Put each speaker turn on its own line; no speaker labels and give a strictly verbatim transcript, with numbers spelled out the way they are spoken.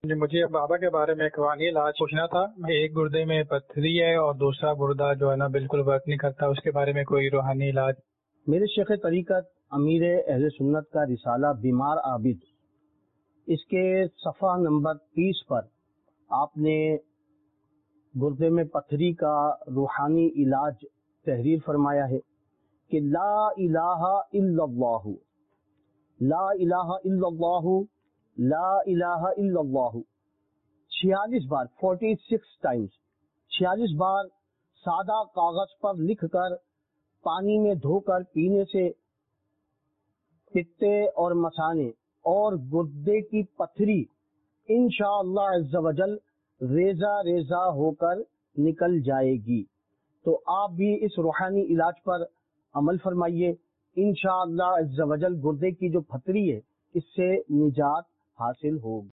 جی مجھے بابا کے بارے میں ایک روحانی علاج پوچھنا تھا. ایک گردے میں پتھری ہے اور دوسرا گردہ جو ہے نا بالکل ورک نہیں کرتا, اس کے بارے میں کوئی روحانی علاج.
میرے شیخ طریقت امیر اہل سنت کا رسالہ بیمار عابد, اس کے صفحہ نمبر تیس پر آپ نے گردے میں پتھری کا روحانی علاج تحریر فرمایا ہے کہ لا الہ الا اللہ, لا الہ الا اللہ, لا الہ الا اللہ چھیالیس بار, فورٹی سکس ٹائمز, چھیالیس بار سادہ کاغذ پر لکھ کر پانی میں دھو کر پینے سے پتے اور مثانے اور گردے کی پتھری انشاءاللہ عز و جل ریزہ ریزہ ہو کر نکل جائے گی. تو آپ بھی اس روحانی علاج پر عمل فرمائیے, انشاءاللہ عز و جل گردے کی جو پتھری ہے اس سے نجات حاصل ہوگی.